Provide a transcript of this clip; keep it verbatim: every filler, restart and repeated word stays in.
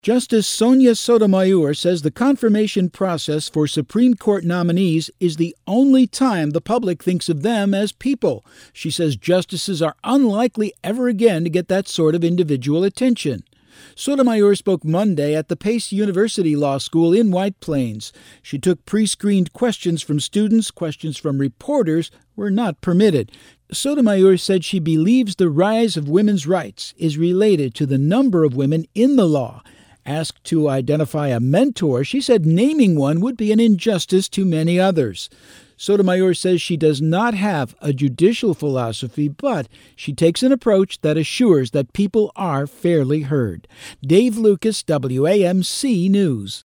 Justice Sonia Sotomayor says the confirmation process for Supreme Court nominees is the only time the public thinks of them as people. She says justices are unlikely ever again to get that sort of individual attention. Sotomayor spoke Monday at the Pace University Law School in White Plains. She took pre-screened questions from students. Questions from reporters were not permitted. Sotomayor said she believes the rise of women's rights is related to the number of women in the law. Asked to identify a mentor, she said naming one would be an injustice to many others. Sotomayor says she does not have a judicial philosophy, but she takes an approach that assures that people are fairly heard. Dave Lucas, W A M C News.